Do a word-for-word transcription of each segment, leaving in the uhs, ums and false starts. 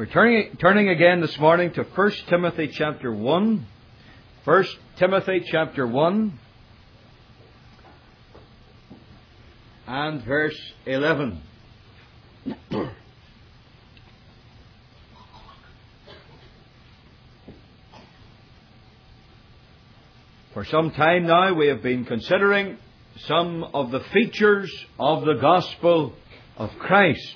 We're turning, turning again this morning to First Timothy chapter one. First Timothy chapter one and verse eleven. For some time now we have been considering some of the features of the gospel of Christ.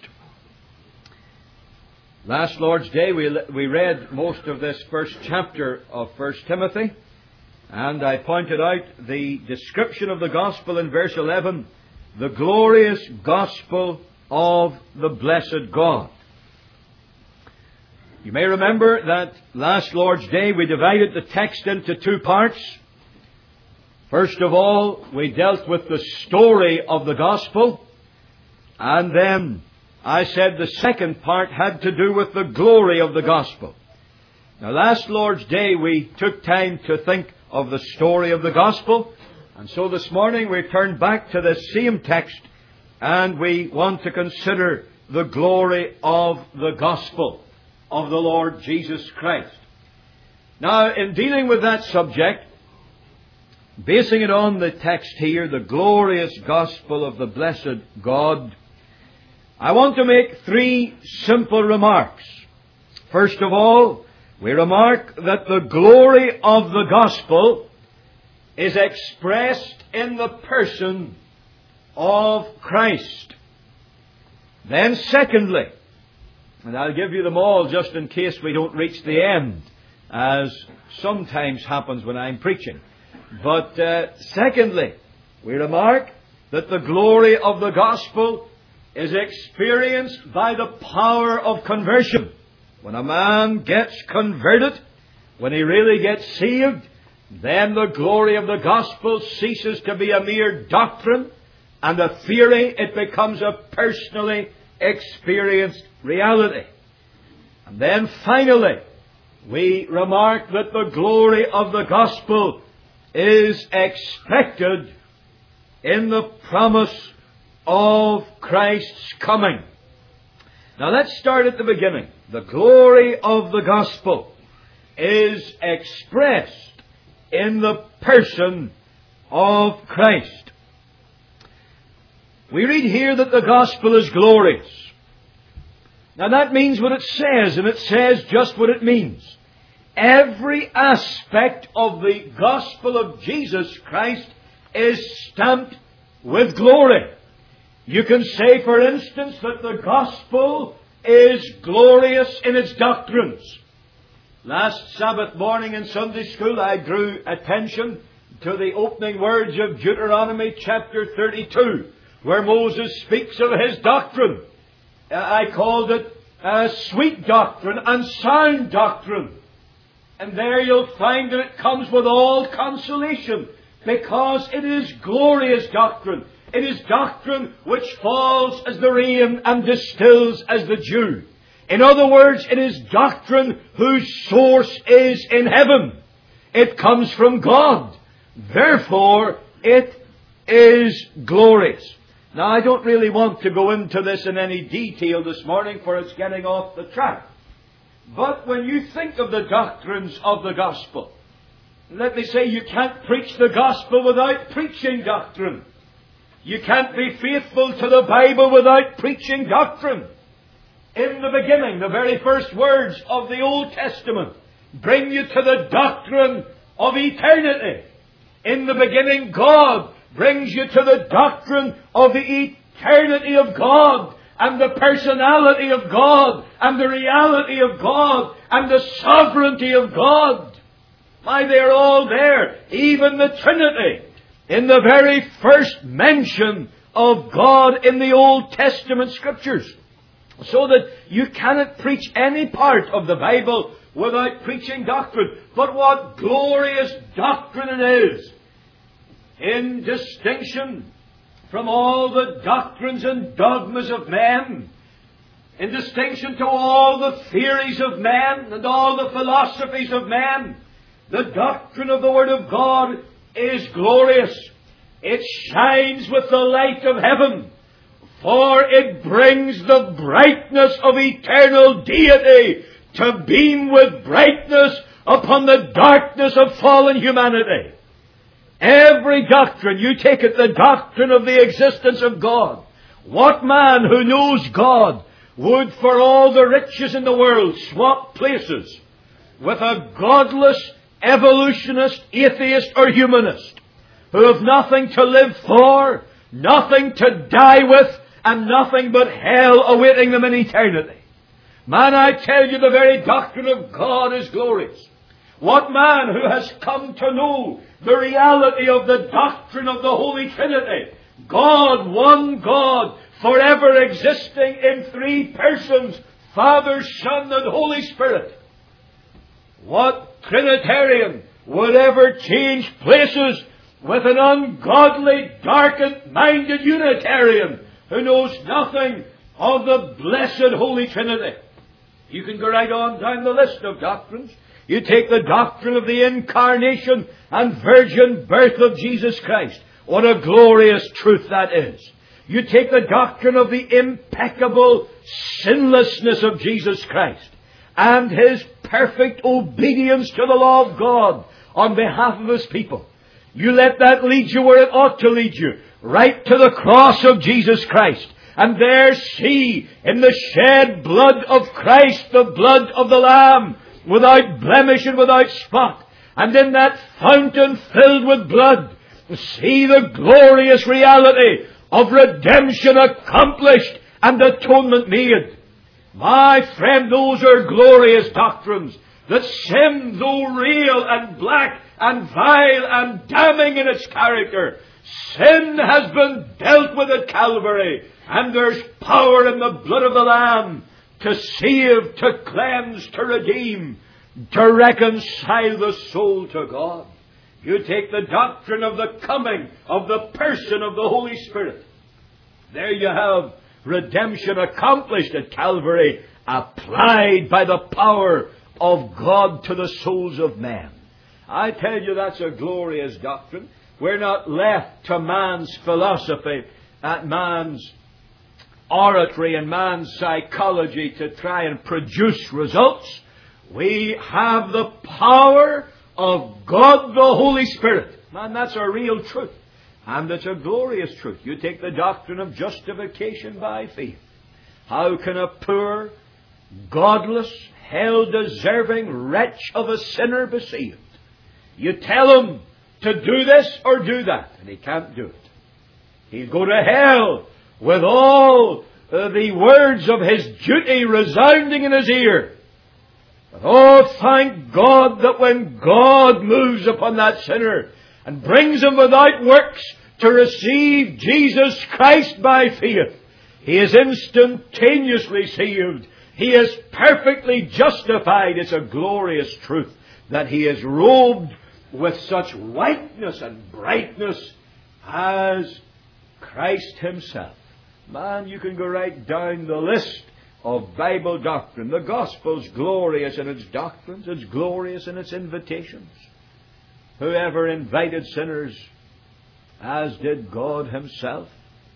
Last Lord's Day we we read most of this first chapter of First Timothy, and I pointed out the description of the gospel in verse eleven, the glorious gospel of the blessed God. You may remember that last Lord's Day we divided the text into two parts. First of all, we dealt with the story of the gospel, and then I said the second part had to do with the glory of the gospel. Now, last Lord's Day we took time to think of the story of the gospel, and so this morning we turn back to the same text and we want to consider the glory of the gospel of the Lord Jesus Christ. Now, in dealing with that subject, basing it on the text here, the glorious gospel of the blessed God, I want to make three simple remarks. First of all, we remark that the glory of the gospel is expressed in the person of Christ. Then secondly, and I'll give you them all just in case we don't reach the end, as sometimes happens when I'm preaching. But uh, secondly, we remark that the glory of the gospel is experienced by the power of conversion. When a man gets converted, when he really gets saved, then the glory of the gospel ceases to be a mere doctrine and a theory. It becomes a personally experienced reality. And then finally, we remark that the glory of the gospel is expected in the promise of Christ's coming. Now let's start at the beginning. The glory of the gospel is expressed in the person of Christ. We read here that the gospel is glorious. Now that means what it says, and it says just what it means. Every aspect of the gospel of Jesus Christ is stamped with glory. You can say, for instance, that the gospel is glorious in its doctrines. Last Sabbath morning in Sunday school, I drew attention to the opening words of Deuteronomy chapter thirty-two, where Moses speaks of his doctrine. I called it a sweet doctrine and sound doctrine. And there you'll find that it comes with all consolation, because it is glorious doctrine. It is doctrine which falls as the rain and distills as the dew. In other words, it is doctrine whose source is in heaven. It comes from God. Therefore, it is glorious. Now, I don't really want to go into this in any detail this morning, for it's getting off the track. But when you think of the doctrines of the gospel, let me say you can't preach the gospel without preaching doctrine. You can't be faithful to the Bible without preaching doctrine. In the beginning, the very first words of the Old Testament bring you to the doctrine of eternity. In the beginning, God brings you to the doctrine of the eternity of God, and the personality of God, and the reality of God, and the sovereignty of God. Why, they're all there. Even the Trinity. In the very first mention of God in the Old Testament Scriptures. So that you cannot preach any part of the Bible without preaching doctrine. But what glorious doctrine it is! In distinction from all the doctrines and dogmas of men, in distinction to all the theories of men and all the philosophies of men, the doctrine of the Word of God is glorious. It shines with the light of heaven, For it brings the brightness of eternal deity to beam with brightness upon the darkness of fallen humanity. Every doctrine, you take it, the doctrine of the existence of God. What man who knows God would, for all the riches in the world, swap places with a godless evolutionist, atheist, or humanist who have nothing to live for, nothing to die with, and nothing but hell awaiting them in eternity? Man, I tell you, the very doctrine of God is glorious. What man who has come to know the reality of the doctrine of the Holy Trinity, God, one God, forever existing in three persons, Father, Son, and Holy Spirit. What Trinitarian would ever change places with an ungodly, darkened-minded Unitarian who knows nothing of the blessed Holy Trinity? You can go right on down the list of doctrines. You take the doctrine of the incarnation and virgin birth of Jesus Christ. What a glorious truth that is. You take the doctrine of the impeccable sinlessness of Jesus Christ and His perfect obedience to the law of God on behalf of His people. You let that lead you where it ought to lead you, right to the cross of Jesus Christ. And there see in the shed blood of Christ the blood of the Lamb, without blemish and without spot. And in that fountain filled with blood, see the glorious reality of redemption accomplished and atonement made. My friend, those are glorious doctrines, that sin, though real and black and vile and damning in its character, sin has been dealt with at Calvary, and there's power in the blood of the Lamb to save, to cleanse, to redeem, to reconcile the soul to God. You take the doctrine of the coming of the person of the Holy Spirit. There you have redemption accomplished at Calvary, applied by the power of God to the souls of men. I tell you, that's a glorious doctrine. We're not left to man's philosophy, at man's oratory and man's psychology to try and produce results. We have the power of God the Holy Spirit. Man, that's a real truth. And it's a glorious truth. You take the doctrine of justification by faith. How can a poor, godless, hell-deserving wretch of a sinner be saved? You tell him to do this or do that, and he can't do it. He'll go to hell with all uh, the words of his duty resounding in his ear. But oh, thank God that when God moves upon that sinner and brings him without works to receive Jesus Christ by faith, he is instantaneously saved. He is perfectly justified. It's a glorious truth that he is robed with such whiteness and brightness as Christ Himself. Man, you can go right down the list of Bible doctrine. The Gospel's glorious in its doctrines. It's glorious in its invitations. Whoever invited sinners, as did God Himself,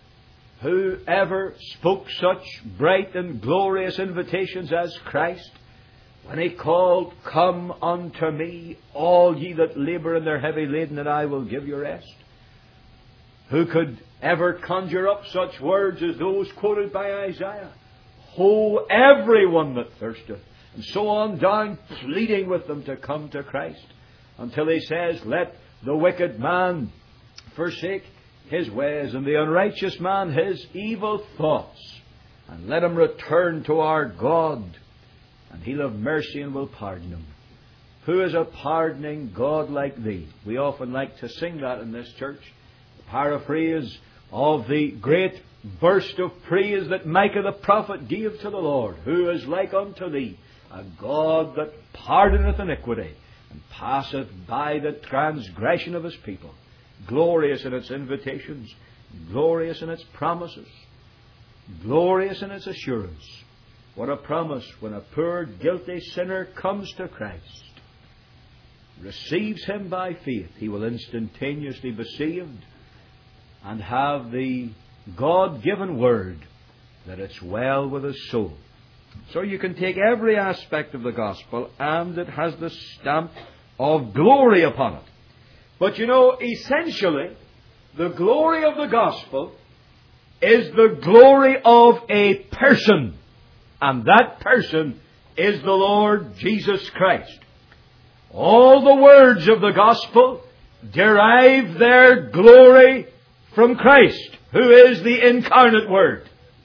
whoever spoke such bright and glorious invitations as Christ, when He called, "Come unto me, all ye that labour and are heavy laden, and I will give you rest." Who could ever conjure up such words as those quoted by Isaiah? "Ho, everyone that thirsteth," and so on down, pleading with them to come to Christ, until He says, "Let the wicked man forsake his ways, and the unrighteous man his evil thoughts, and let him return to our God, and He'll have mercy and will pardon him." Who is a pardoning God like Thee? We often like to sing that in this church. The paraphrase of the great burst of praise that Micah the prophet gave to the Lord. "Who is like unto Thee? A God that pardoneth iniquity, and passeth by the transgression of His people." Glorious in its invitations, glorious in its promises, glorious in its assurance. What a promise when a poor, guilty sinner comes to Christ, receives Him by faith. He will instantaneously be saved and have the God-given Word, that it's well with his soul. So you can take every aspect of the gospel, and it has the stamp of glory upon it. But you know, essentially, the glory of the gospel is the glory of a person, and that person is the Lord Jesus Christ. All the words of the gospel derive their glory from Christ, who is the incarnate Word.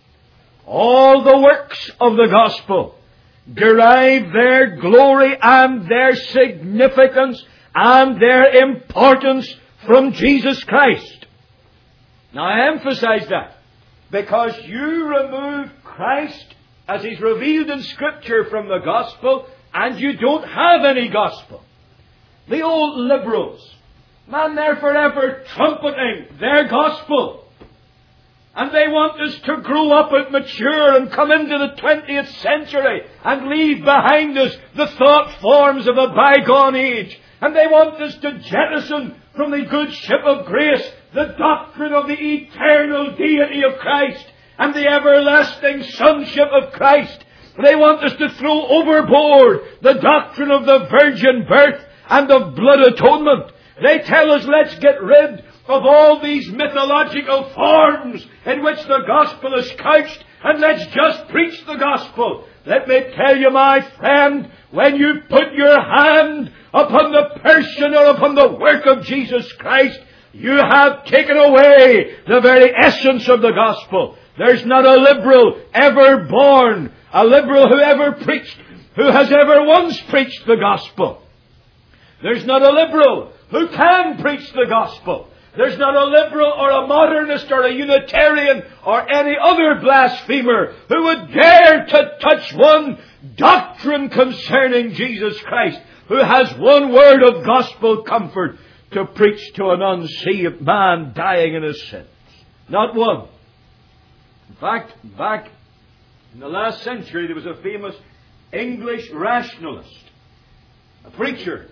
All the works of the gospel derive their glory and their significance and their importance from Jesus Christ. Now I emphasize that because you remove Christ as He's revealed in Scripture from the gospel, and you don't have any gospel. The old liberals, man, they're forever trumpeting their gospel. And they want us to grow up and mature and come into the twentieth century and leave behind us the thought forms of a bygone age. And they want us to jettison from the good ship of grace the doctrine of the eternal deity of Christ and the everlasting sonship of Christ. They want us to throw overboard the doctrine of the virgin birth and of blood atonement. They tell us, let's get rid of all these mythological forms in which the gospel is couched, and let's just preach the gospel. Let me tell you, my friend, when you put your hand upon the person or upon the work of Jesus Christ, you have taken away the very essence of the gospel. There's not a liberal ever born, a liberal who ever preached, who has ever once preached the gospel. There's not a liberal who can preach the gospel. There's not a liberal or a modernist or a Unitarian or any other blasphemer who would dare to touch one doctrine concerning Jesus Christ, who has one word of gospel comfort to preach to an unsaved man dying in his sins. Not one. In fact, back in the last century, there was a famous English rationalist, a preacher.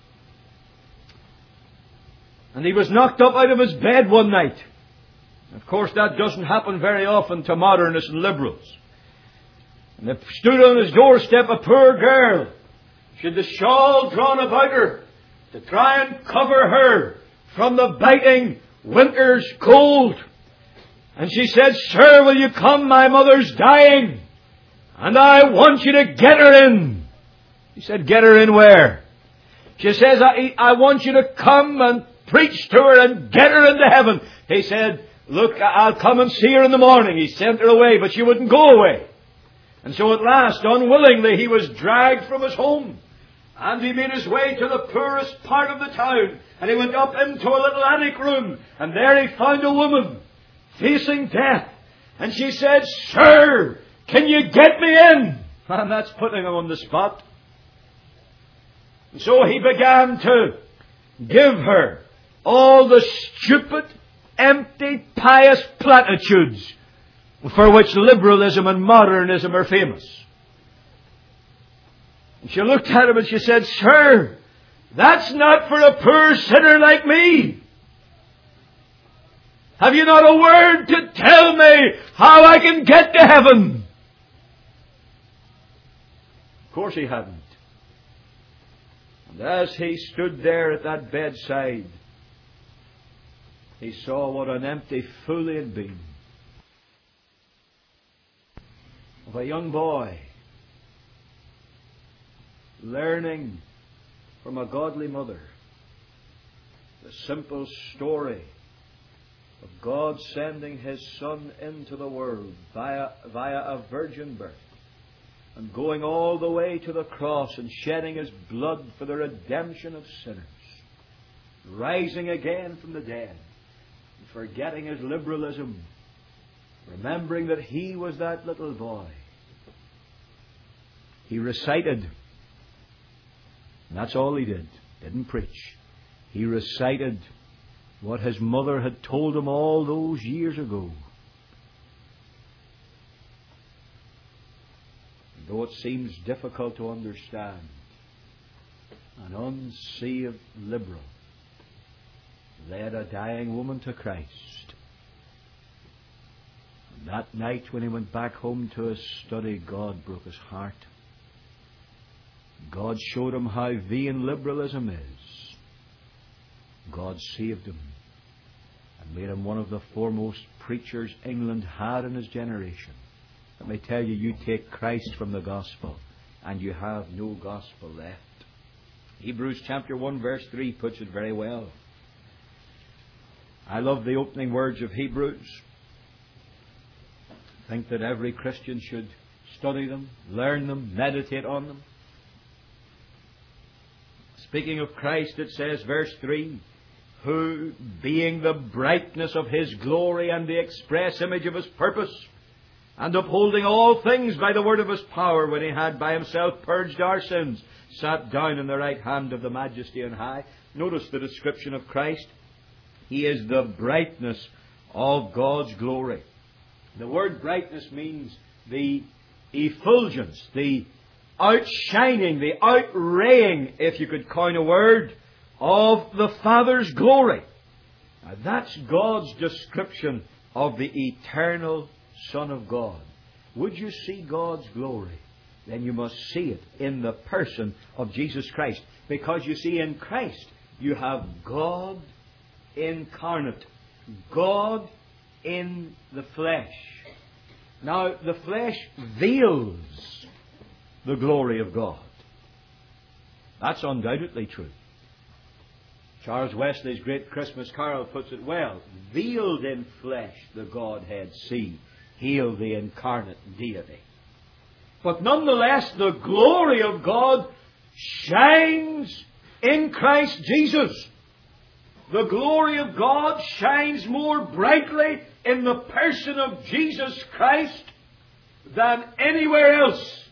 And he was knocked up out of his bed one night. Of course, that doesn't happen very often to modernists and liberals. And there stood on his doorstep a poor girl. She had the shawl drawn about her to try and cover her from the biting winter's cold. And she said, "Sir, will you come? My mother's dying. And I want you to get her in." He said, "Get her in where?" She says, I, I want you to come and preach to her and get her into heaven. He said, "Look, I'll come and see her in the morning." He sent her away, but she wouldn't go away. And so at last, unwillingly, he was dragged from his home. And he made his way to the poorest part of the town. And he went up into a little attic room. And there he found a woman facing death. And she said, "Sir, can you get me in?" And that's putting him on the spot. And so he began to give her all the stupid, empty, pious platitudes for which liberalism and modernism are famous. And she looked at him and she said, "Sir, that's not for a poor sinner like me. Have you not a word to tell me how I can get to heaven?" Of course he hadn't. And as he stood there at that bedside, he saw what an empty fool he had been. Of a young boy learning from a godly mother the simple story of God sending His Son into the world via, via a virgin birth, and going all the way to the cross and shedding His blood for the redemption of sinners, rising again from the dead, and forgetting his liberalism, remembering that he was that little boy. He recited, and that's all he did, didn't preach. He recited what his mother had told him all those years ago. Though it seems difficult to understand, an unsaved liberal led a dying woman to Christ. That night when he went back home to his study, God broke his heart. God showed him how vain liberalism is. God saved him and made him one of the foremost preachers England had in his generation. Let me tell you, you take Christ from the gospel and you have no gospel left. Hebrews chapter one verse three puts it very well. I love the opening words of Hebrews. I think that every Christian should study them, learn them, meditate on them. Speaking of Christ, it says, verse three, who, being the brightness of His glory and the express image of His purpose, and upholding all things by the word of His power, when He had by Himself purged our sins, sat down in the right hand of the Majesty on high. Notice the description of Christ. He is the brightness of God's glory. The word brightness means the effulgence, the outshining, the outraying, if you could coin a word, of the Father's glory. Now that's God's description of the eternal Son of God. Would you see God's glory? Then you must see it in the person of Jesus Christ. Because you see, in Christ you have God incarnate. God in the flesh. Now, the flesh veils the glory of God. That's undoubtedly true. Charles Wesley's great Christmas carol puts it well. Veiled in flesh the Godhead see. Hail the incarnate deity. But nonetheless, the glory of God shines in Christ Jesus. The glory of God shines more brightly in the person of Jesus Christ than anywhere else.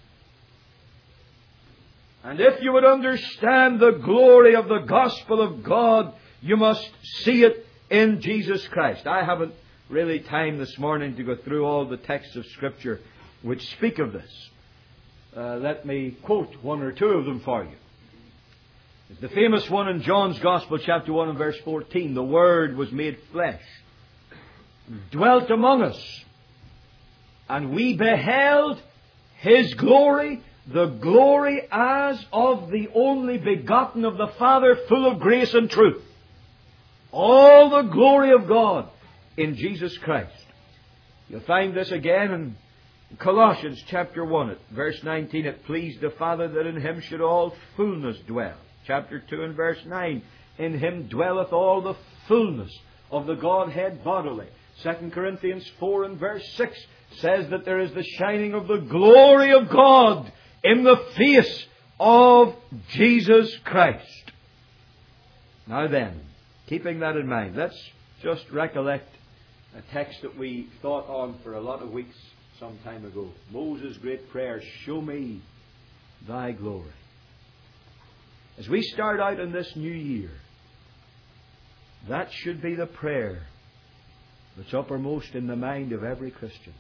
And if you would understand the glory of the gospel of God, you must see it in Jesus Christ. I haven't really time this morning to go through all the texts of Scripture which speak of this. Uh, let me quote one or two of them for you. The famous one in John's Gospel, chapter one and verse fourteen. The Word was made flesh, dwelt among us, and we beheld His glory, the glory as of the only begotten of the Father, full of grace and truth. All the glory of God in Jesus Christ. You'll find this again in Colossians chapter one, at verse nineteen. It pleased the Father that in Him should all fullness dwell. Chapter two and verse nine. In Him dwelleth all the fullness of the Godhead bodily. Second Corinthians four and verse six says that there is the shining of the glory of God in the face of Jesus Christ. Now then, keeping that in mind, let's just recollect a text that we thought on for a lot of weeks some time ago. Moses' great prayer, show me Thy glory. As we start out in this new year, that should be the prayer that's uppermost in the mind of every Christian.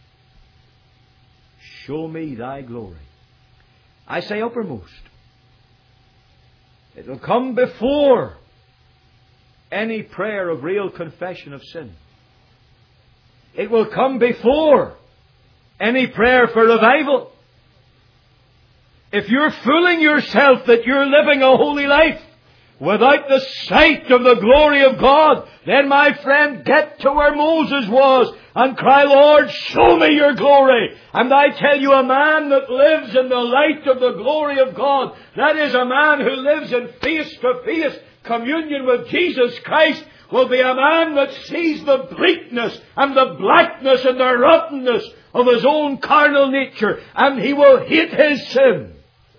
Show me Thy glory. I say uppermost. It will come before any prayer of real confession of sin. It will come before any prayer for revival. If you're fooling yourself that you're living a holy life without the sight of the glory of God, then, my friend, get to where Moses was and cry, Lord, show me Your glory. And I tell you, a man that lives in the light of the glory of God, that is a man who lives in face-to-face communion with Jesus Christ, will be a man that sees the bleakness and the blackness and the rottenness of his own carnal nature, and he will hate his sin.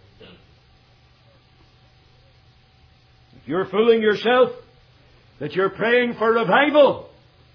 If you're fooling yourself that you're praying for revival,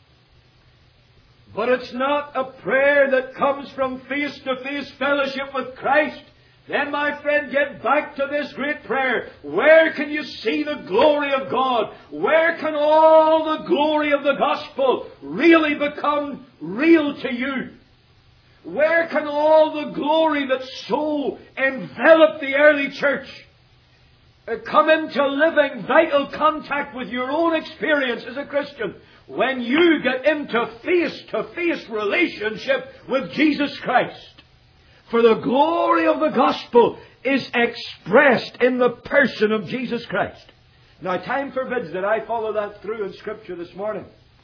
but it's not a prayer that comes from face-to-face fellowship with Christ, then, my friend, get back to this great prayer. Where can you see the glory of God? Where can all the glory of the gospel really become real to you? Where can all the glory that so enveloped the early church come into living, vital contact with your own experience as a Christian? when you get into face-to-face relationship with Jesus Christ. For the glory of the gospel is expressed in the person of Jesus Christ. Now, time forbids that I follow that through in Scripture this morning.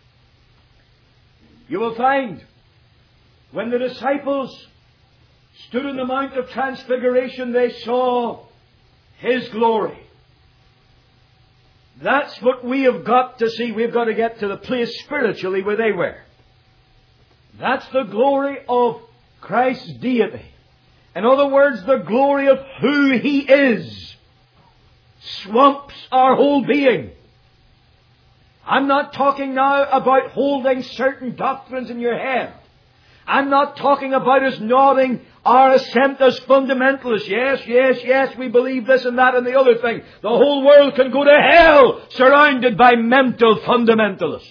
You will find when the disciples stood on the Mount of Transfiguration, they saw His glory. That's what we have got to see. We've got to get to the place spiritually where they were. That's the glory of Christ's deity. In other words, the glory of who He is swamps our whole being. I'm not talking now about holding certain doctrines in your head. I'm not talking about us nodding our assent as fundamentalists. Yes, yes, yes, we believe this and that and the other thing. The whole world can go to hell surrounded by mental fundamentalists.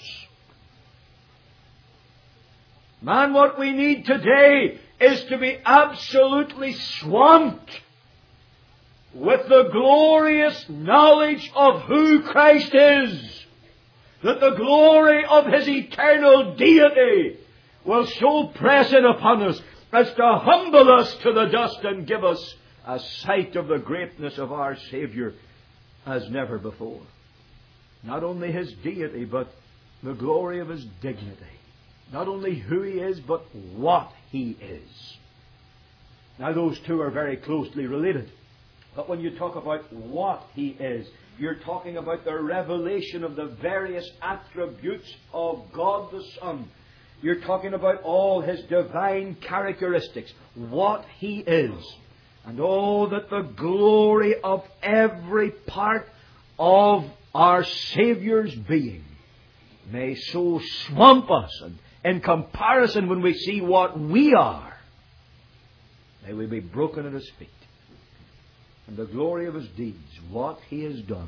Man, what we need today is to be absolutely swamped with the glorious knowledge of who Christ is. That the glory of His eternal deity will so press in upon us as to humble us to the dust and give us a sight of the greatness of our Saviour as never before. Not only His deity, but the glory of His dignity. Not only who He is, but what He is. Now, those two are very closely related. But when you talk about what He is, you're talking about the revelation of the various attributes of God the Son. You're talking about all His divine characteristics, what He is. And oh, that the glory of every part of our Saviour's being may so swamp us. And in comparison, when we see what we are, may we be broken at His feet. And the glory of His deeds, what He has done,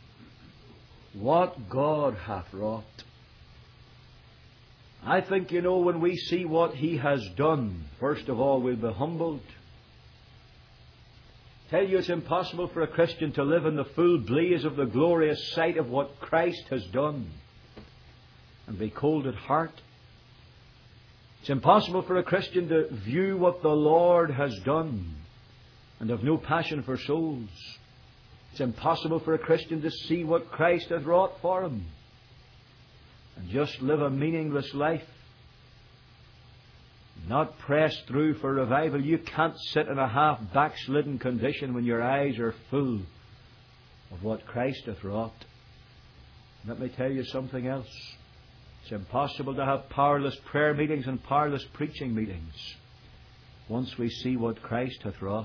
what God hath wrought. I think, you know, when we see what He has done, first of all, we'll be humbled. Tell you, it's impossible for a Christian to live in the full blaze of the glorious sight of what Christ has done and be cold at heart. It's impossible for a Christian to view what the Lord has done and have no passion for souls. It's impossible for a Christian to see what Christ hath wrought for him and just live a meaningless life, not press through for revival. You can't sit in a half backslidden condition when your eyes are full of what Christ hath wrought. Let me tell you something else. It's impossible to have powerless prayer meetings and powerless preaching meetings once we see what Christ hath wrought.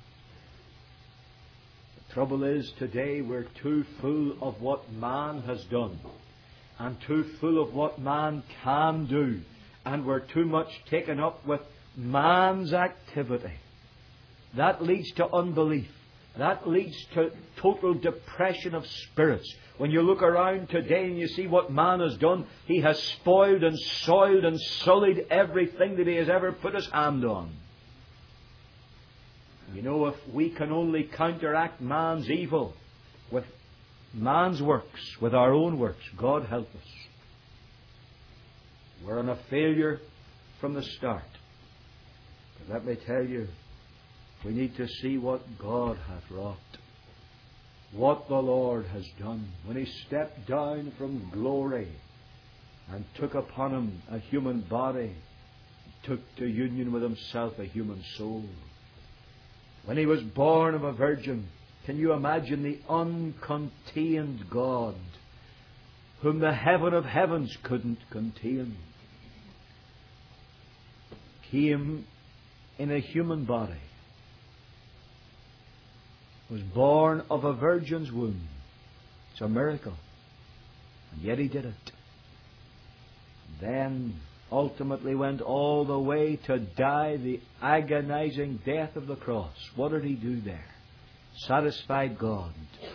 The trouble is, today we're too full of what man has done and too full of what man can do, and we're too much taken up with man's activity. That leads to unbelief. That leads to total depression of spirits. When you look around today and you see what man has done, he has spoiled and soiled and sullied everything that he has ever put his hand on. You know, if we can only counteract man's evil with man's works, with our own works, God help us. We're on a failure from the start. But let me tell you, we need to see what God hath wrought, what the Lord has done when He stepped down from glory and took upon Him a human body, took to union with Himself a human soul. When He was born of a virgin, can you imagine the uncontained God, whom the heaven of heavens couldn't contain, came in a human body, was born of a virgin's womb. It's a miracle. And yet He did it. Then ultimately went all the way to die the agonizing death of the cross. What did He do there? Satisfied God.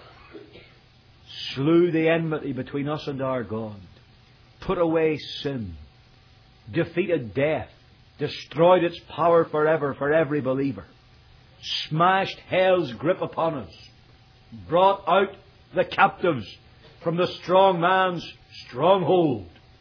Slew the enmity between us and our God. Put away sin. Defeated death. Destroyed its power forever for every believer. Smashed hell's grip upon us. Brought out the captives from the strong man's stronghold.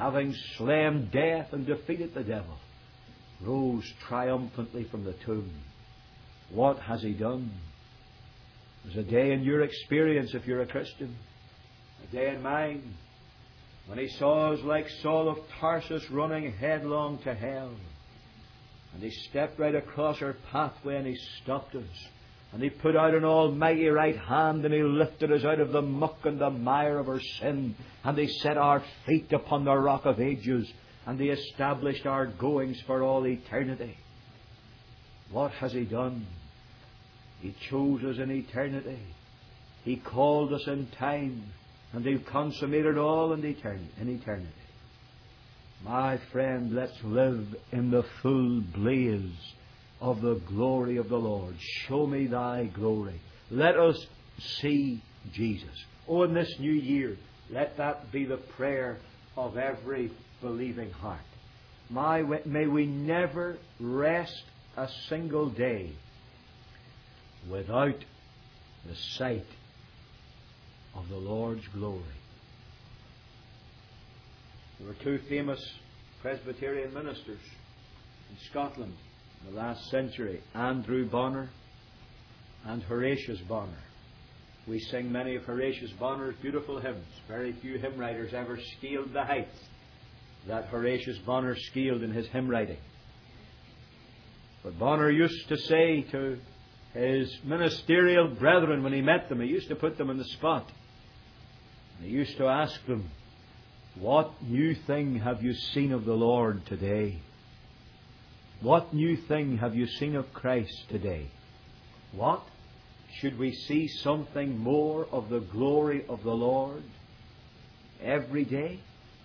having slain death and defeated the devil, rose triumphantly from the tomb. What has He done? There's a day in your experience, if you're a Christian, a day in mine, when He saw us like Saul of Tarsus running headlong to hell. And He stepped right across our pathway and He stopped us. And He put out an almighty right hand and He lifted us out of the muck and the mire of our sin. And He set our feet upon the rock of ages. And He established our goings for all eternity. What has He done? He chose us in eternity. He called us in time. And He consummated all in eternity. In eternity. My friend, let's live in the full blaze of the glory of the Lord. Show me Thy glory. Let us see Jesus. Oh, in this new year, let that be the prayer of every believing heart. My, may we never rest a single day without the sight of the Lord's glory. There were two famous Presbyterian ministers in Scotland in the last century, Andrew Bonner and Horatius Bonner. We sing many of Horatius Bonner's beautiful hymns. Very few hymn writers ever scaled the heights that Horatius Bonner scaled in his hymn writing. But Bonner used to say to his ministerial brethren when he met them, he used to put them on the spot. And he used to ask them, what new thing have you seen of the Lord today? What new thing have you seen of Christ today? What? Should we see something more of the glory of the Lord every day?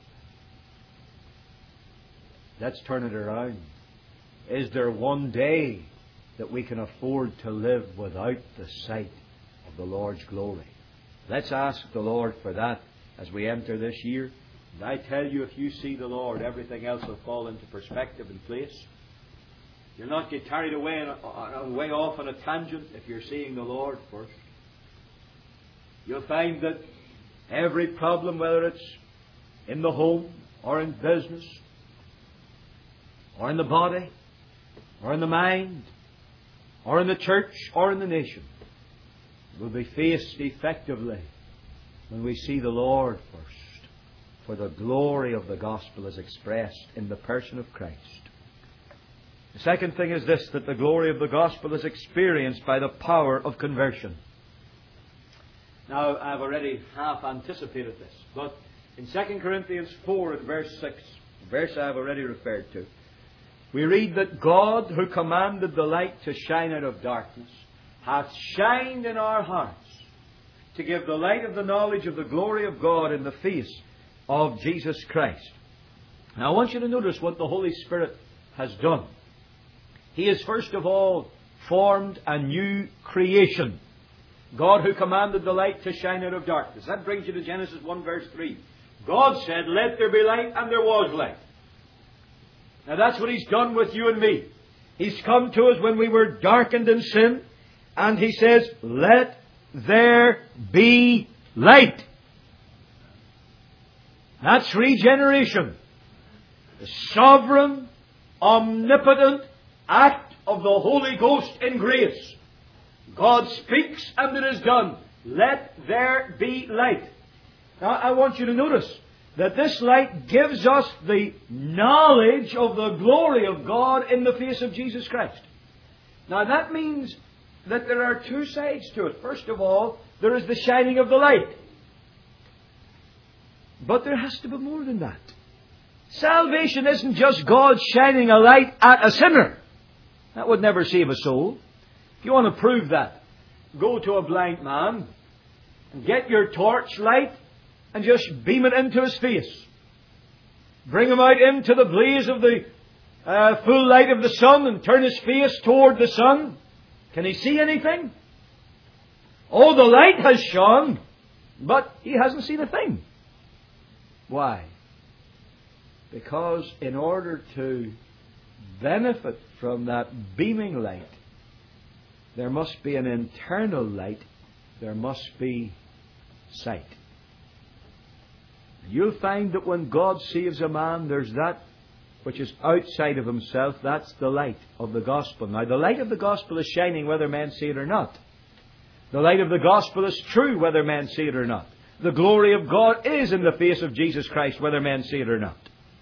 Let's turn it around. Is there one day that we can afford to live without the sight of the Lord's glory? Let's ask the Lord for that as we enter this year. And I tell you, if you see the Lord, everything else will fall into perspective and place. You'll not get carried away on a, on a way off on a tangent if you're seeing the Lord first. You'll find that every problem, whether it's in the home or in business or in the body or in the mind or in the church or in the nation, will be faced effectively when we see the Lord first. For the glory of the gospel is expressed in the person of Christ. The second thing is this, that the glory of the gospel is experienced by the power of conversion. Now, I've already half anticipated this, but in Second Corinthians four and verse six, the verse I've already referred to, we read that God, who commanded the light to shine out of darkness, hath shined in our hearts to give the light of the knowledge of the glory of God in the face of Jesus Christ. Now I want you to notice what the Holy Spirit has done. He has first of all formed a new creation. God who commanded the light to shine out of darkness. That brings you to Genesis one verse three. God said, let there be light, and there was light. Now that's what He's done with you and me. He's come to us when we were darkened in sin, and He says, let there be light. That's regeneration. The sovereign, omnipotent act of the Holy Ghost in grace. God speaks and it is done. Let there be light. Now I want you to notice that this light gives us the knowledge of the glory of God in the face of Jesus Christ. Now that means that there are two sides to it. First of all, there is the shining of the light. But there has to be more than that. Salvation isn't just God shining a light at a sinner. That would never save a soul. If you want to prove that, go to a blind man and get your torchlight and just beam it into his face. Bring him out into the blaze of the uh, full light of the sun and turn his face toward the sun. Can he see anything? Oh, the light has shone, but he hasn't seen a thing. Why? Because in order to benefit from that beaming light, there must be an internal light. There must be sight. You'll find that when God saves a man, there's that which is outside of himself. That's the light of the gospel. Now, the light of the gospel is shining whether men see it or not. The light of the gospel is true whether men see it or not. The glory of God is in the face of Jesus Christ whether men see it or not.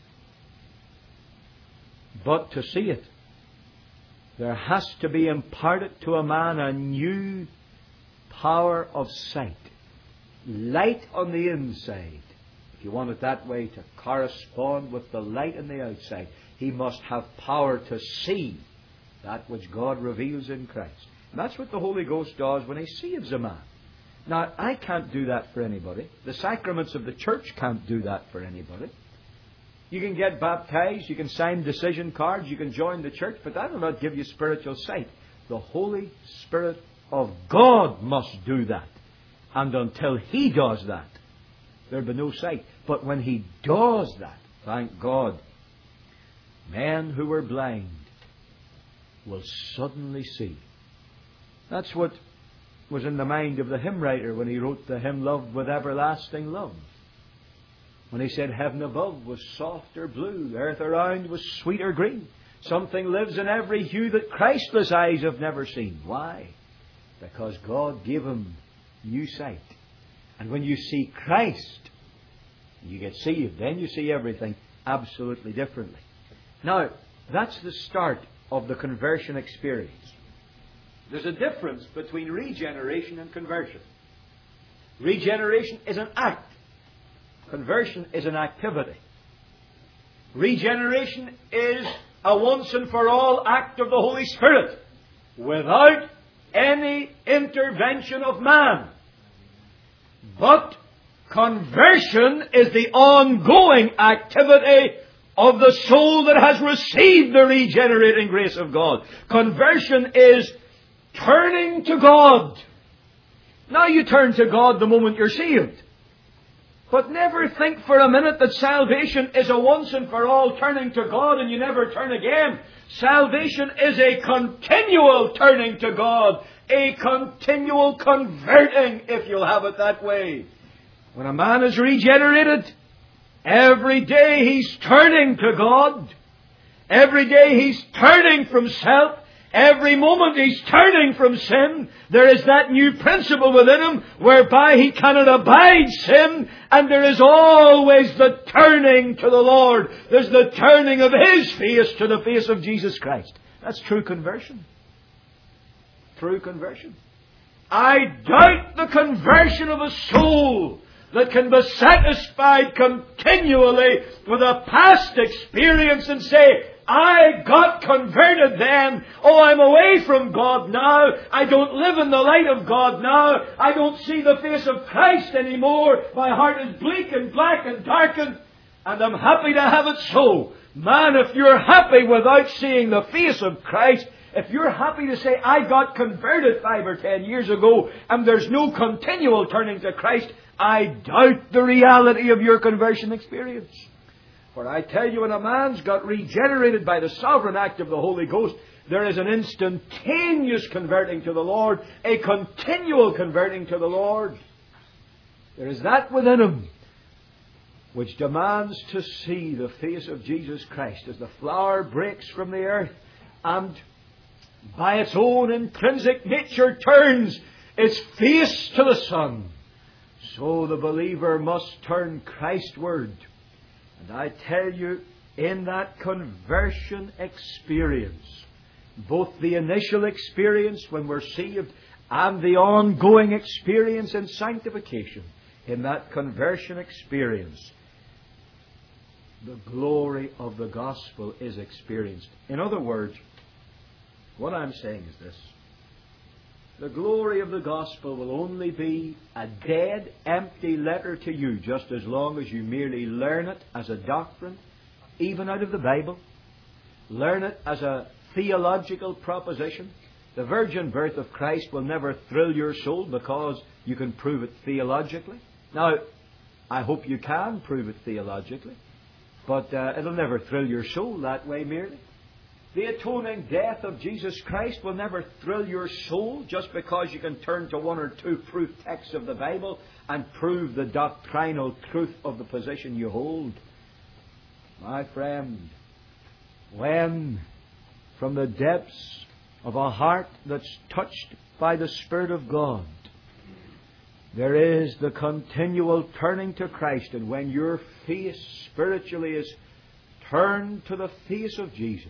But to see it, there has to be imparted to a man a new power of sight. Light on the inside. If you want it that way, to correspond with the light on the outside, he must have power to see that which God reveals in Christ. And that's what the Holy Ghost does when He saves a man. Now, I can't do that for anybody. The sacraments of the church can't do that for anybody. You can get baptized, you can sign decision cards, you can join the church, but that will not give you spiritual sight. The Holy Spirit of God must do that. And until He does that, there'll be no sight. But when He does that, thank God, men who were blind will suddenly see. That's what was in the mind of the hymn writer when he wrote the hymn, Loved with Everlasting Love. When he said, heaven above was softer blue, earth around was sweeter green. Something lives in every hue that Christless eyes have never seen. Why? Because God gave him new sight. And when you see Christ, you get saved. Then you see everything absolutely differently. Now, that's the start of the conversion experience. There's a difference between regeneration and conversion. Regeneration is an act. Conversion is an activity. Regeneration is a once and for all act of the Holy Spirit without any intervention of man. But conversion is the ongoing activity of the soul that has received the regenerating grace of God. Conversion is turning to God. Now you turn to God the moment you're saved. But never think for a minute that salvation is a once and for all turning to God and you never turn again. Salvation is a continual turning to God. A continual converting, if you'll have it that way. When a man is regenerated, every day he's turning to God. Every day he's turning from self. Every moment he's turning from sin. There is that new principle within him whereby he cannot abide sin, and there is always the turning to the Lord. There's the turning of His face to the face of Jesus Christ. That's true conversion. True conversion. I doubt the conversion of a soul that can be satisfied continually with a past experience and say, I got converted then. Oh, I'm away from God now. I don't live in the light of God now. I don't see the face of Christ anymore. My heart is bleak and black and darkened. And I'm happy to have it so. Man, if you're happy without seeing the face of Christ, if you're happy to say, I got converted five or ten years ago, and there's no continual turning to Christ, I doubt the reality of your conversion experience. For I tell you, when a man's got regenerated by the sovereign act of the Holy Ghost, there is an instantaneous converting to the Lord, a continual converting to the Lord. There is that within him which demands to see the face of Jesus Christ as the flower breaks from the earth and by its own intrinsic nature turns its face to the sun. So the believer must turn Christward. And I tell you, in that conversion experience, both the initial experience when we're saved and the ongoing experience in sanctification, in that conversion experience, the glory of the gospel is experienced. In other words, what I'm saying is this. The glory of the gospel will only be a dead, empty letter to you just as long as you merely learn it as a doctrine, even out of the Bible. Learn it as a theological proposition. The virgin birth of Christ will never thrill your soul because you can prove it theologically. Now, I hope you can prove it theologically, but uh, it'll never thrill your soul that way merely. The atoning death of Jesus Christ will never thrill your soul just because you can turn to one or two proof texts of the Bible and prove the doctrinal truth of the position you hold. My friend, when from the depths of a heart that's touched by the Spirit of God, there is the continual turning to Christ, and when your face spiritually is turned to the face of Jesus,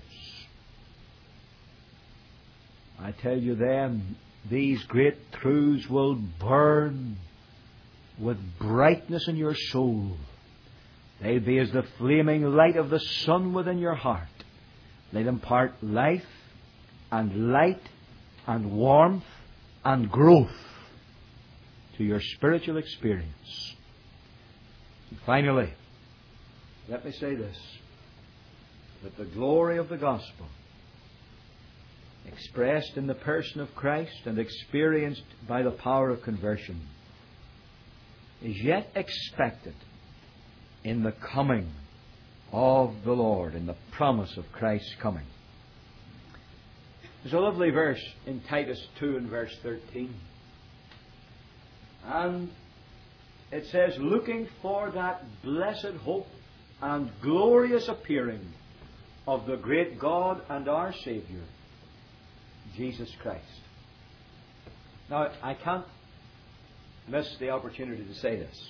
I tell you then, these great truths will burn with brightness in your soul. They'll be as the flaming light of the sun within your heart. They'll impart life and light and warmth and growth to your spiritual experience. And finally, let me say this, that the glory of the gospel, expressed in the person of Christ and experienced by the power of conversion, is yet expected in the coming of the Lord, in the promise of Christ's coming. There's a lovely verse in Titus two and verse thirteen. And it says, looking for that blessed hope and glorious appearing of the great God and our Saviour, Jesus Christ. Now, I can't miss the opportunity to say this.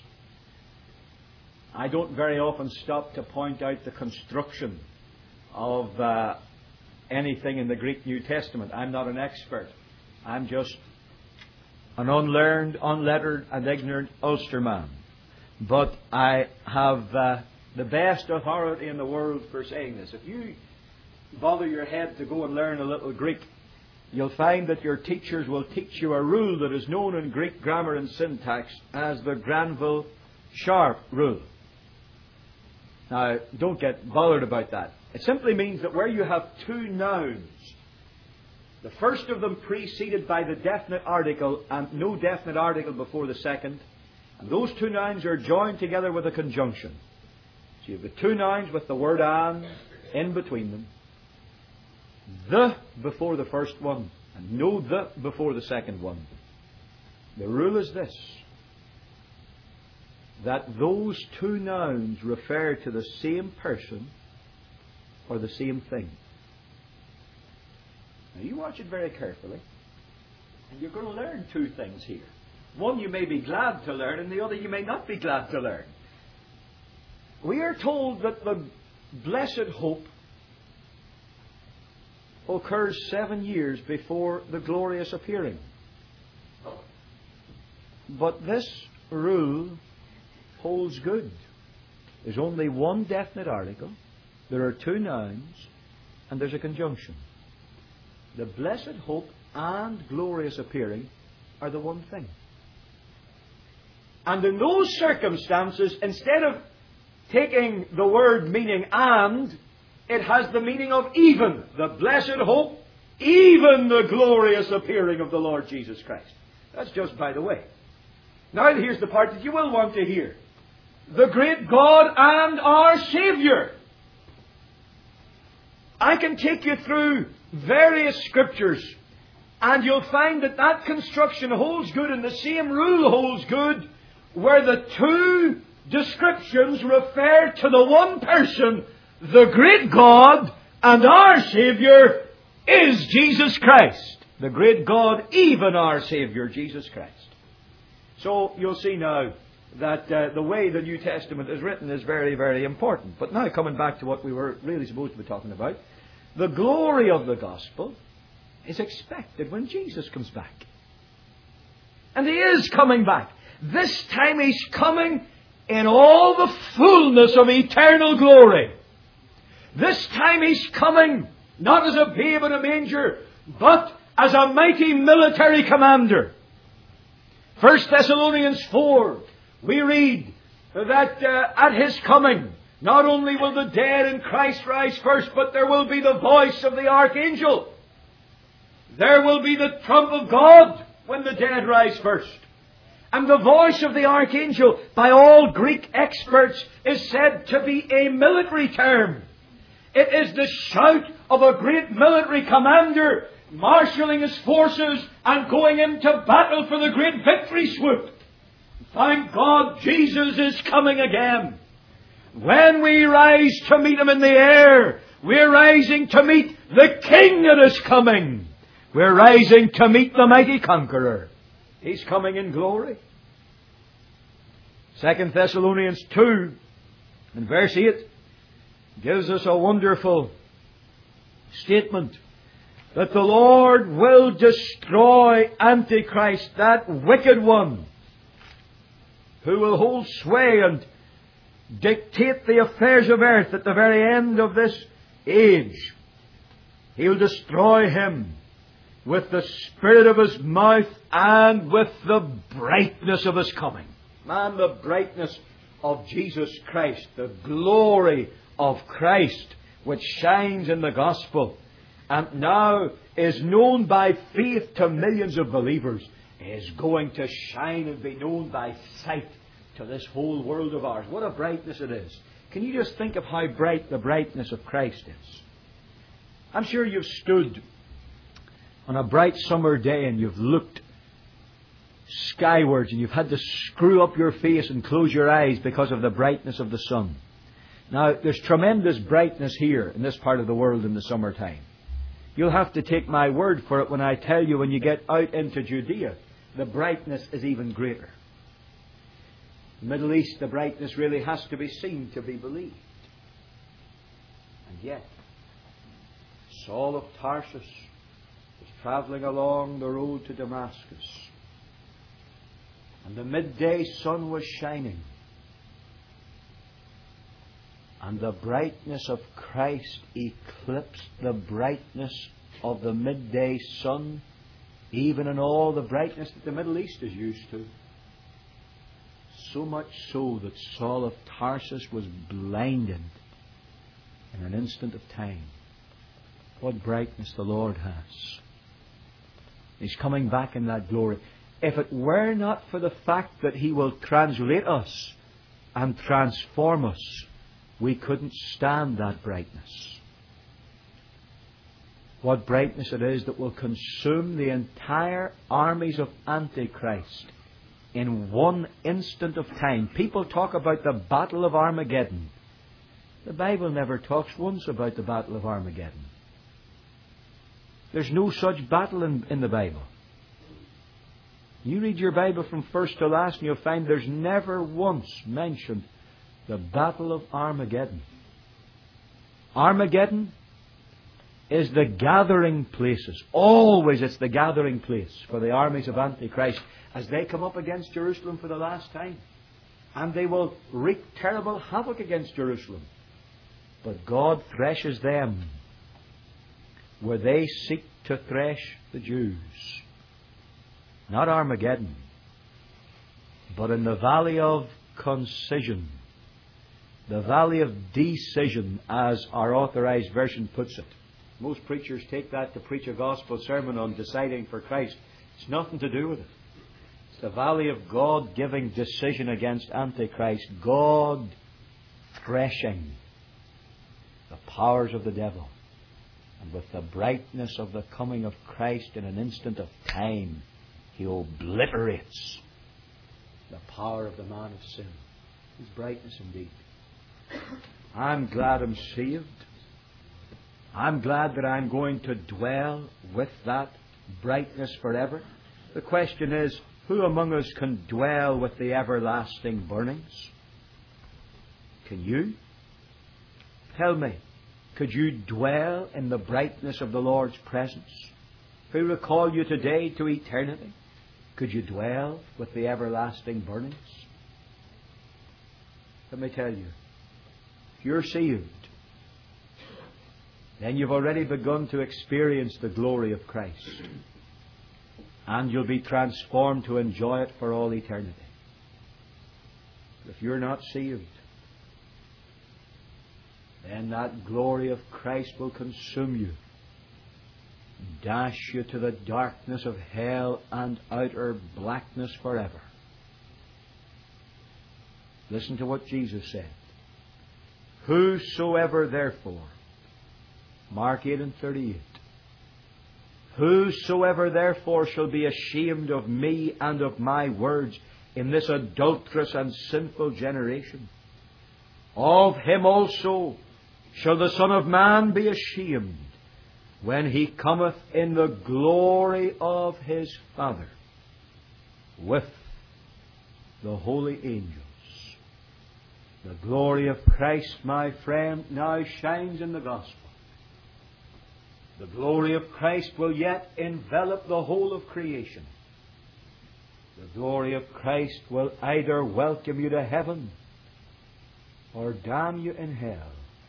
I don't very often stop to point out the construction of uh, anything in the Greek New Testament. I'm not an expert. I'm just an unlearned, unlettered, and ignorant Ulsterman. But I have uh, the best authority in the world for saying this. If you bother your head to go and learn a little Greek, you'll find that your teachers will teach you a rule that is known in Greek grammar and syntax as the Granville-Sharp rule. Now, don't get bothered about that. It simply means that where you have two nouns, the first of them preceded by the definite article and no definite article before the second, and those two nouns are joined together with a conjunction. So you have the two nouns with the word "and" in between them, the before the first one, and no the before the second one. The rule is this, that those two nouns refer to the same person or the same thing. Now you watch it very carefully, and you're going to learn two things here. One you may be glad to learn, and the other you may not be glad to learn. We are told that the blessed hope occurs seven years before the glorious appearing. But this rule holds good. There's only one definite article, there are two nouns, and there's a conjunction. The blessed hope and glorious appearing are the one thing. And in those circumstances, instead of taking the word meaning "and," it has the meaning of "even." The blessed hope, even the glorious appearing of the Lord Jesus Christ. That's just by the way. Now here's the part that you will want to hear. The great God and our Saviour. I can take you through various scriptures, and you'll find that that construction holds good, and the same rule holds good, where the two descriptions refer to the one person, the great God and our Saviour is Jesus Christ. The great God, even our Saviour, Jesus Christ. So you'll see now that uh, the way the New Testament is written is very, very important. But now coming back to what we were really supposed to be talking about, the glory of the gospel is expected when Jesus comes back. And He is coming back. This time He's coming in all the fullness of eternal glory. This time He's coming not as a babe in a manger, but as a mighty military commander. First Thessalonians four, we read that uh, at His coming, not only will the dead in Christ rise first, but there will be the voice of the archangel. There will be the trump of God when the dead rise first. And the voice of the archangel, by all Greek experts, is said to be a military term. It is the shout of a great military commander marshalling his forces and going into battle for the great victory swoop. Thank God Jesus is coming again. When we rise to meet Him in the air, we're rising to meet the King that is coming. We're rising to meet the mighty conqueror. He's coming in glory. Second Thessalonians two and verse eight gives us a wonderful statement that the Lord will destroy Antichrist, that wicked one, who will hold sway and dictate the affairs of earth at the very end of this age. He'll destroy him with the spirit of his mouth and with the brightness of his coming. Man, the brightness of Jesus Christ, the glory of Christ, which shines in the gospel and now is known by faith to millions of believers, is going to shine and be known by sight to this whole world of ours. What a brightness it is. Can you just think of how bright the brightness of Christ is? I'm sure you've stood on a bright summer day and you've looked skywards and you've had to screw up your face and close your eyes because of the brightness of the sun. Now, there's tremendous brightness here in this part of the world in the summertime. You'll have to take my word for it when I tell you when you get out into Judea, the brightness is even greater. In the Middle East, the brightness really has to be seen to be believed. And yet, Saul of Tarsus was travelling along the road to Damascus, and the midday sun was shining, and the brightness of Christ eclipsed the brightness of the midday sun, even in all the brightness that the Middle East is used to. So much so that Saul of Tarsus was blinded in an instant of time. What brightness the Lord has. He's coming back in that glory. If it were not for the fact that He will translate us and transform us, we couldn't stand that brightness. What brightness it is that will consume the entire armies of Antichrist in one instant of time. People talk about the Battle of Armageddon. The Bible never talks once about the Battle of Armageddon. There's no such battle in, in the Bible. You read your Bible from first to last and you'll find there's never once mentioned the Battle of Armageddon. Armageddon is the gathering places. Always it's the gathering place for the armies of Antichrist as they come up against Jerusalem for the last time. And they will wreak terrible havoc against Jerusalem. But God threshes them where they seek to thresh the Jews. Not Armageddon, but in the valley of concision, the valley of decision, as our authorized version puts it. Most preachers take that to preach a gospel sermon on deciding for Christ. It's nothing to do with it. It's the valley of God giving decision against Antichrist. God threshing the powers of the devil. And with the brightness of the coming of Christ in an instant of time, He obliterates the power of the man of sin. His brightness indeed. I'm glad I'm saved. I'm glad that I'm going to dwell with that brightness forever. The question is, who among us can dwell with the everlasting burnings? Can you? Tell me, could you dwell in the brightness of the Lord's presence? Who recall you today to eternity? Could you dwell with the everlasting burnings? Let me tell you, if you're saved, then you've already begun to experience the glory of Christ. And you'll be transformed to enjoy it for all eternity. But if you're not saved, then that glory of Christ will consume you, dash you to the darkness of hell and outer blackness forever. Listen to what Jesus said. Whosoever therefore Mark eight and thirty-eight. Whosoever therefore shall be ashamed of me and of my words in this adulterous and sinful generation, of him also shall the Son of Man be ashamed when he cometh in the glory of his Father with the holy angels. The glory of Christ, my friend, now shines in the gospel. The glory of Christ will yet envelop the whole of creation. The glory of Christ will either welcome you to heaven or damn you in hell.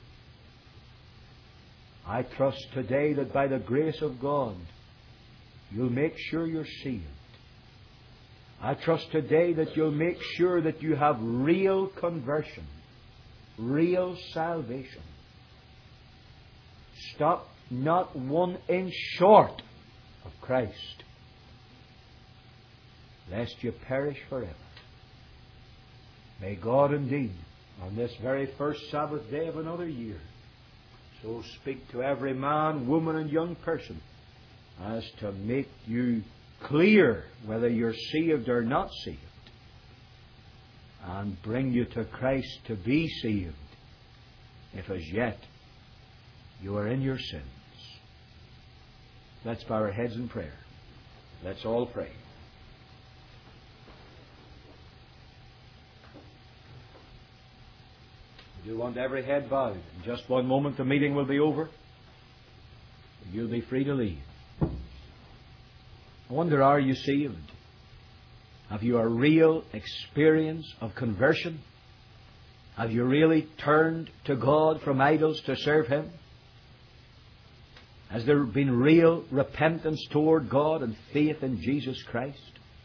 I trust today that by the grace of God, you'll make sure you're saved. I trust today that you'll make sure that you have real conversion, real salvation. Stop not one inch short of Christ, lest you perish forever. May God indeed, on this very first Sabbath day of another year, so speak to every man, woman, and young person as to make you clear whether you're saved or not saved, and bring you to Christ to be saved, if as yet you are in your sins. Let's bow our heads in prayer. Let's all pray. We do want every head bowed. In just one moment the meeting will be over. You'll be free to leave. I wonder, are you saved? Have you a real experience of conversion? Have you really turned to God from idols to serve Him? Has there been real repentance toward God and faith in Jesus Christ?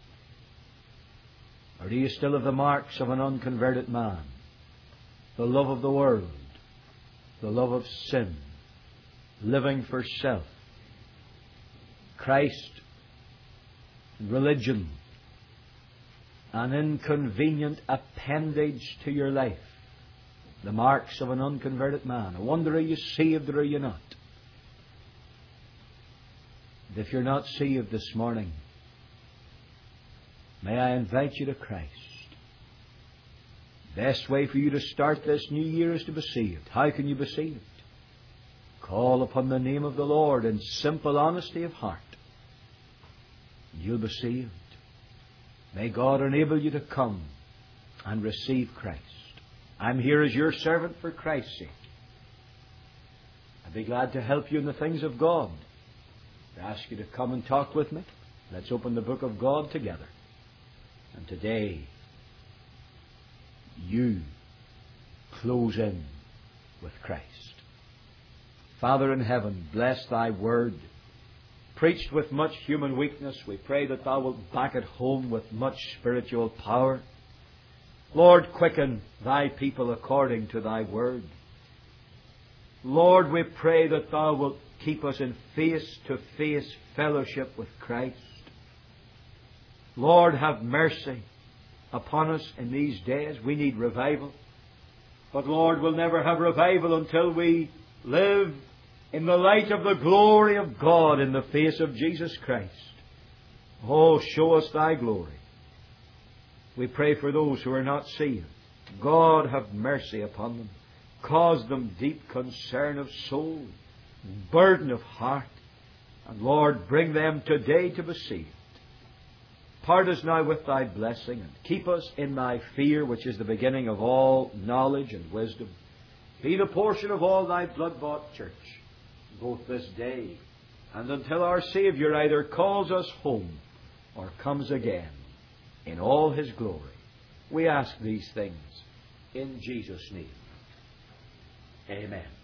Or do you still have the marks of an unconverted man? The love of the world, the love of sin, living for self, Christ, religion, an inconvenient appendage to your life, the marks of an unconverted man. I wonder, are you saved or are you not? And if you're not saved this morning, may I invite you to Christ. The best way for you to start this new year is to be saved. How can you be saved? Call upon the name of the Lord in simple honesty of heart. You'll be saved. May God enable you to come and receive Christ. I'm here as your servant for Christ's sake. I'd be glad to help you in the things of God. To ask you to come and talk with me. Let's open the book of God together. And today, you close in with Christ. Father in heaven, bless Thy word. Preached with much human weakness, we pray that Thou wilt back it home with much spiritual power. Lord, quicken Thy people according to Thy word. Lord, we pray that Thou wilt keep us in face-to-face fellowship with Christ. Lord, have mercy upon us in these days. We need revival. But Lord, we'll never have revival until we live in the light of the glory of God in the face of Jesus Christ. Oh, show us Thy glory. We pray for those who are not saved. God, have mercy upon them. Cause them deep concern of soul, burden of heart. And Lord, bring them today to be saved. Part us now with Thy blessing and keep us in Thy fear, which is the beginning of all knowledge and wisdom. Be the portion of all Thy blood-bought church, both this day and until our Saviour either calls us home or comes again in all His glory. We ask these things in Jesus' name. Amen.